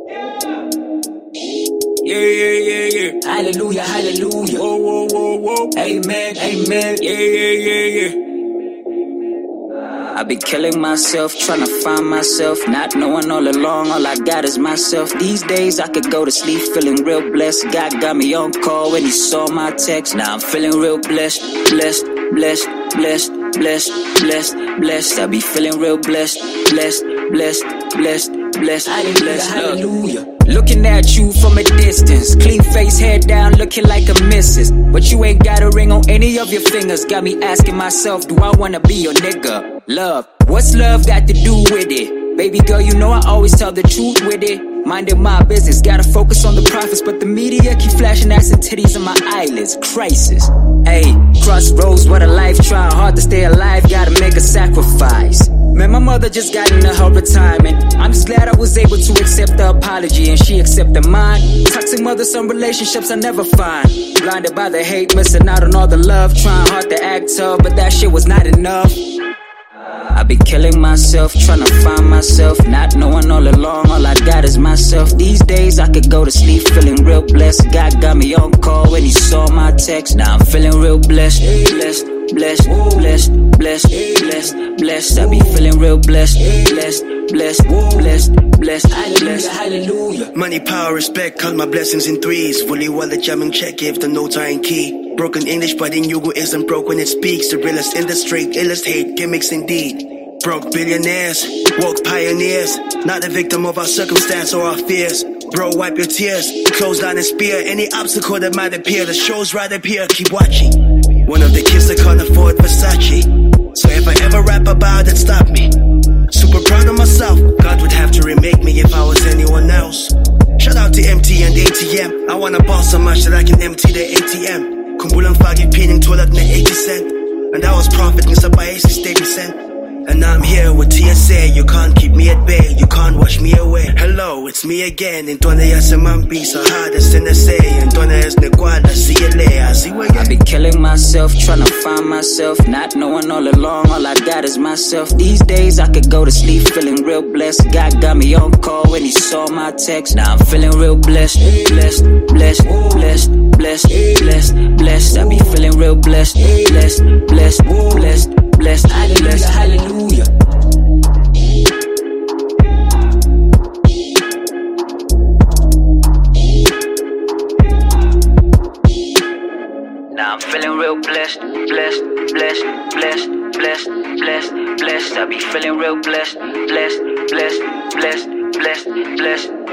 Yeah, yeah, yeah, yeah. Hallelujah, hallelujah. Whoa, whoa, whoa, whoa. Amen, amen. Yeah, yeah, yeah, yeah. I be killing myself, trying to find myself, not knowing all along, all I got is myself. These days I could go to sleep feeling real blessed. God got me on call when he saw my text. Now I'm feeling real blessed, blessed, blessed, blessed, blessed, blessed, blessed. I be feeling real blessed, blessed, blessed, blessed, blessed, blessed. Hallelujah. Looking at you from a distance, clean face, head down, looking like a missus. But you ain't got a ring on any of your fingers. Got me asking myself, do I wanna be your nigga? Love, what's love got to do with it? Baby girl, you know I always tell the truth with it. Minding my business, gotta focus on the profits, but the media keep flashing ass and titties on my eyelids. Crisis. Ayy, crossroads, what a life, trying hard to stay alive, gotta make a sacrifice. Man, my mother just got into her retirement. I'm just glad I was able to accept the apology and she accepted mine. Toxic mother-son relationships I never find. Blinded by the hate, missing out on all the love. Trying hard to act tough, but that shit was not enough. I be killing myself, trying to find myself, not knowing all along, all I got is myself. These days I could go to sleep feeling real blessed. God got me on call when he saw my text. Now I'm feeling real blessed, blessed, blessed, blessed, blessed, blessed, blessed. I be feeling real blessed, blessed, blessed, blessed, blessed, blessed. Hallelujah. Money, power, respect, count my blessings in threes. Fully wallet, jamming check if the notes are in key. Broken English, but in Yugo isn't broke when it speaks. The realest in the street, illest hate, gimmicks indeed. Broke billionaires, woke pioneers. Not a victim of our circumstance or our fears. Bro, wipe your tears, clothesline and spear. Any obstacle that might appear, the show's right up here, keep watching. One of the kids that can't afford Versace. So if I ever rap about it, stop me. Super proud of myself, God would have to remake me if I was anyone else. Shout out to MT and ATM. I wanna ball so much that I can empty the ATM. Kumbulang fagi pining tulad na 80 cent. And I was profit ng sabay 60%. And I'm here with TSA, you can't keep me at bay, you can't wash me away. Hello, it's me again, in Tona ya sa mampi, sa hardest in SA, in Tona es neguala, CLA, I see you again. I be killing myself, trying to find myself, not knowing all along, all I got is myself. These days I could go to sleep feeling real blessed. God got me on call when he saw my text. Now I'm feeling real blessed, blessed, blessed, blessed, blessed, blessed, blessed. I be feeling real blessed, blessed, blessed, blessed, blessed, blessed, hallelujah. Now I'm feeling real blessed, blessed, blessed, blessed, blessed, blessed, blessed. I be feeling real blessed, blessed, blessed, blessed, blessed, blessed.